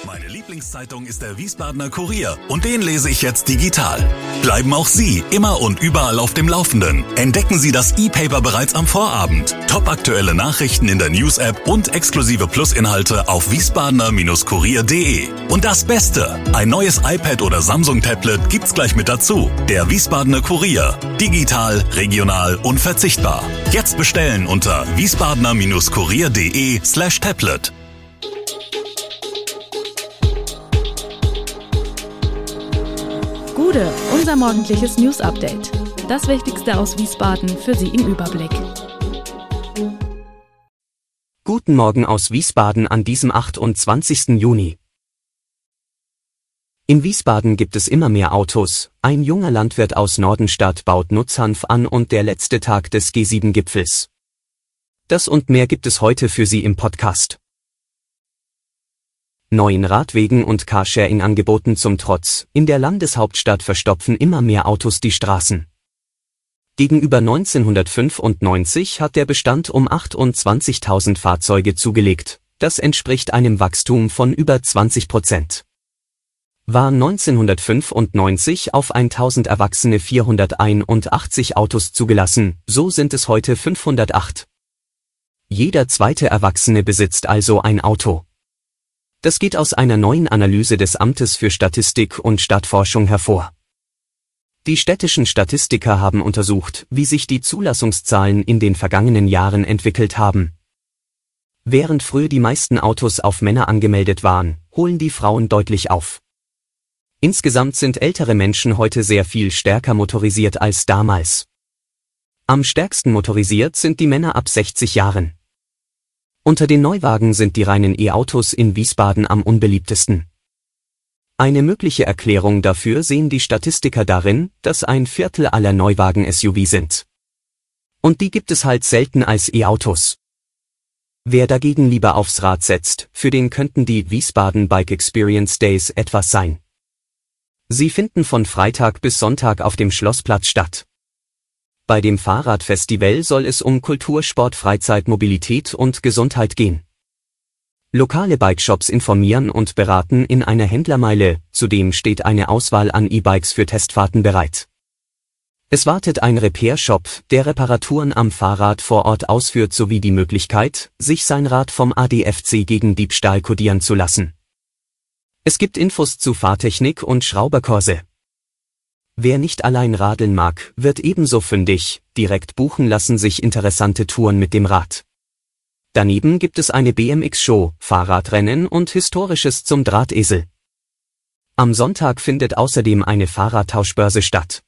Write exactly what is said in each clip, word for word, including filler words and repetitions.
Meine Lieblingszeitung ist der Wiesbadener Kurier und den lese ich jetzt digital. Bleiben auch Sie immer und überall auf dem Laufenden. Entdecken Sie das E-Paper bereits am Vorabend. Topaktuelle Nachrichten in der News-App und exklusive Plus-Inhalte auf wiesbadener Kurier punkt de. Und das Beste, ein neues iPad oder Samsung-Tablet gibt's gleich mit dazu. Der Wiesbadener Kurier. Digital, regional, unverzichtbar. Jetzt bestellen unter wiesbadener Kurier punkt de slash tablet. Gude, unser morgendliches News-Update. Das Wichtigste aus Wiesbaden für Sie im Überblick. Guten Morgen aus Wiesbaden an diesem achtundzwanzigsten Juni. In Wiesbaden gibt es immer mehr Autos. Ein junger Landwirt aus Nordenstadt baut Nutzhanf an und der letzte Tag des G sieben Gipfels. Das und mehr gibt es heute für Sie im Podcast. Neuen Radwegen und Carsharing-Angeboten zum Trotz, in der Landeshauptstadt verstopfen immer mehr Autos die Straßen. Gegenüber neunzehnhundertfünfundneunzig hat der Bestand um achtundzwanzigtausend Fahrzeuge zugelegt, das entspricht einem Wachstum von über zwanzig Prozent. Waren neunzehnhundertfünfundneunzig auf tausend Erwachsene vierhunderteinundachtzig Autos zugelassen, so sind es heute fünfhundertacht. Jeder zweite Erwachsene besitzt also ein Auto. Das geht aus einer neuen Analyse des Amtes für Statistik und Stadtforschung hervor. Die städtischen Statistiker haben untersucht, wie sich die Zulassungszahlen in den vergangenen Jahren entwickelt haben. Während früher die meisten Autos auf Männer angemeldet waren, holen die Frauen deutlich auf. Insgesamt sind ältere Menschen heute sehr viel stärker motorisiert als damals. Am stärksten motorisiert sind die Männer ab sechzig Jahren. Unter den Neuwagen sind die reinen E-Autos in Wiesbaden am unbeliebtesten. Eine mögliche Erklärung dafür sehen die Statistiker darin, dass ein Viertel aller Neuwagen S U V sind. Und die gibt es halt selten als E-Autos. Wer dagegen lieber aufs Rad setzt, für den könnten die Wiesbaden Bike Experience Days etwas sein. Sie finden von Freitag bis Sonntag auf dem Schlossplatz statt. Bei dem Fahrradfestival soll es um Kultur, Sport, Freizeit, Mobilität und Gesundheit gehen. Lokale Bikeshops informieren und beraten in einer Händlermeile, zudem steht eine Auswahl an E-Bikes für Testfahrten bereit. Es wartet ein Repair-Shop, der Reparaturen am Fahrrad vor Ort ausführt sowie die Möglichkeit, sich sein Rad vom A D F C gegen Diebstahl kodieren zu lassen. Es gibt Infos zu Fahrtechnik und Schrauberkurse. Wer nicht allein radeln mag, wird ebenso fündig, direkt buchen lassen sich interessante Touren mit dem Rad. Daneben gibt es eine B M X-Show, Fahrradrennen und Historisches zum Drahtesel. Am Sonntag findet außerdem eine Fahrradtauschbörse statt.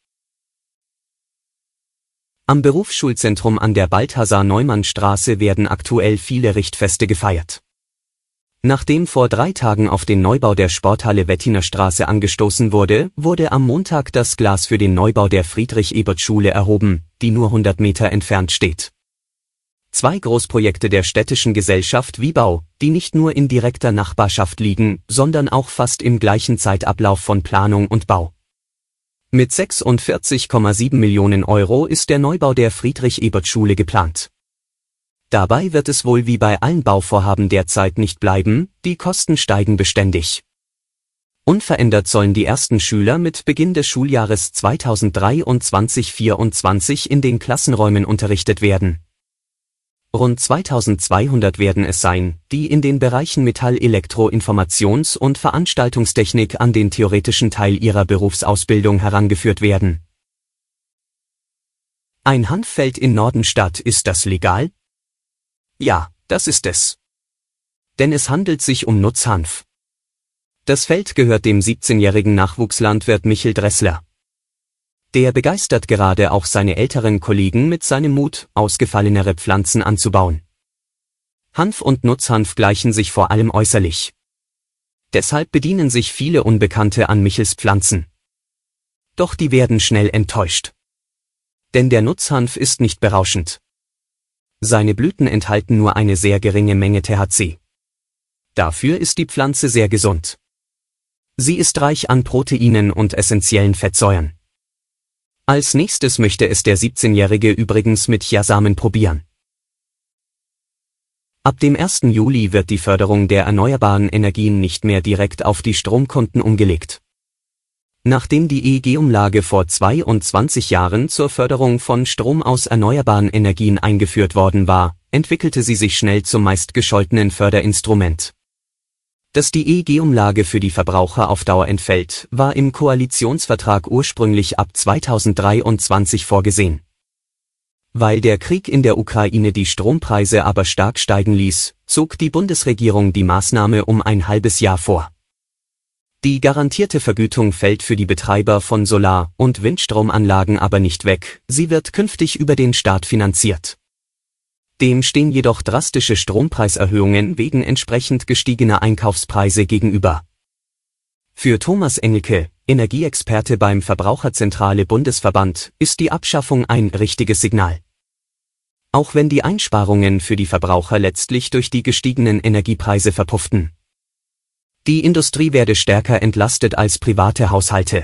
Am Berufsschulzentrum an der Balthasar-Neumann-Straße werden aktuell viele Richtfeste gefeiert. Nachdem vor drei Tagen auf den Neubau der Sporthalle Wettiner Straße angestoßen wurde, wurde am Montag das Glas für den Neubau der Friedrich-Ebert-Schule erhoben, die nur hundert Meter entfernt steht. Zwei Großprojekte der städtischen Gesellschaft Wiebau, die nicht nur in direkter Nachbarschaft liegen, sondern auch fast im gleichen Zeitablauf von Planung und Bau. Mit sechsundvierzig Komma sieben Millionen Euro ist der Neubau der Friedrich-Ebert-Schule geplant. Dabei wird es wohl wie bei allen Bauvorhaben derzeit nicht bleiben, die Kosten steigen beständig. Unverändert sollen die ersten Schüler mit Beginn des Schuljahres zweitausenddreiundzwanzig vierundzwanzig in den Klassenräumen unterrichtet werden. Rund zweitausendzweihundert werden es sein, die in den Bereichen Metall, Elektro, Informations- und Veranstaltungstechnik an den theoretischen Teil ihrer Berufsausbildung herangeführt werden. Ein Hanffeld in Nordenstadt, ist das legal? Ja, das ist es. Denn es handelt sich um Nutzhanf. Das Feld gehört dem siebzehnjährigen Nachwuchslandwirt Michel Dressler. Der begeistert gerade auch seine älteren Kollegen mit seinem Mut, ausgefallenere Pflanzen anzubauen. Hanf und Nutzhanf gleichen sich vor allem äußerlich. Deshalb bedienen sich viele Unbekannte an Michels Pflanzen. Doch die werden schnell enttäuscht. Denn der Nutzhanf ist nicht berauschend. Seine Blüten enthalten nur eine sehr geringe Menge T H C. Dafür ist die Pflanze sehr gesund. Sie ist reich an Proteinen und essentiellen Fettsäuren. Als nächstes möchte es der siebzehnjährige übrigens mit Chiasamen probieren. Ab dem ersten Juli wird die Förderung der erneuerbaren Energien nicht mehr direkt auf die Stromkonten umgelegt. Nachdem die E E G-Umlage vor zweiundzwanzig Jahren zur Förderung von Strom aus erneuerbaren Energien eingeführt worden war, entwickelte sie sich schnell zum meistgescholtenen Förderinstrument. Dass die E E G-Umlage für die Verbraucher auf Dauer entfällt, war im Koalitionsvertrag ursprünglich ab zweitausenddreiundzwanzig vorgesehen. Weil der Krieg in der Ukraine die Strompreise aber stark steigen ließ, zog die Bundesregierung die Maßnahme um ein halbes Jahr vor. Die garantierte Vergütung fällt für die Betreiber von Solar- und Windstromanlagen aber nicht weg, sie wird künftig über den Staat finanziert. Dem stehen jedoch drastische Strompreiserhöhungen wegen entsprechend gestiegener Einkaufspreise gegenüber. Für Thomas Engelke, Energieexperte beim Verbraucherzentrale Bundesverband, ist die Abschaffung ein richtiges Signal. Auch wenn die Einsparungen für die Verbraucher letztlich durch die gestiegenen Energiepreise verpufften. Die Industrie werde stärker entlastet als private Haushalte.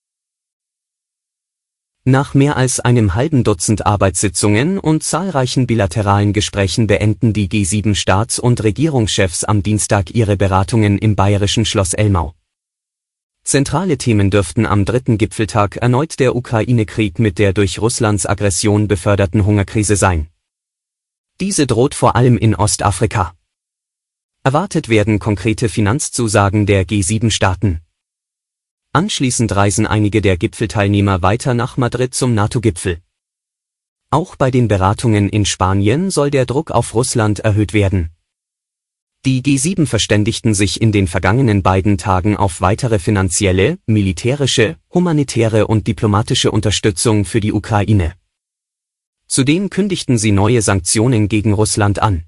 Nach mehr als einem halben Dutzend Arbeitssitzungen und zahlreichen bilateralen Gesprächen beenden die G sieben Staats- und Regierungschefs am Dienstag ihre Beratungen im bayerischen Schloss Elmau. Zentrale Themen dürften am dritten Gipfeltag erneut der Ukraine-Krieg mit der durch Russlands Aggression beförderten Hungerkrise sein. Diese droht vor allem in Ostafrika. Erwartet werden konkrete Finanzzusagen der G sieben Staaten. Anschließend reisen einige der Gipfelteilnehmer weiter nach Madrid zum NATO-Gipfel. Auch bei den Beratungen in Spanien soll der Druck auf Russland erhöht werden. Die G sieben verständigten sich in den vergangenen beiden Tagen auf weitere finanzielle, militärische, humanitäre und diplomatische Unterstützung für die Ukraine. Zudem kündigten sie neue Sanktionen gegen Russland an.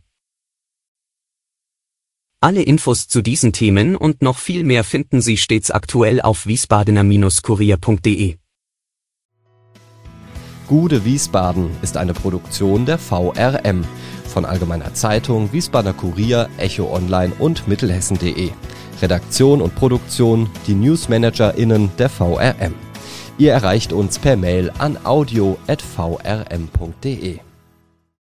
Alle Infos zu diesen Themen und noch viel mehr finden Sie stets aktuell auf wiesbadener Kurier punkt de. Gude Wiesbaden ist eine Produktion der V R M von Allgemeiner Zeitung, Wiesbadener Kurier, Echo Online und Mittelhessen punkt de. Redaktion und Produktion die NewsmanagerInnen der V R M. Ihr erreicht uns per Mail an audio at v r m punkt de.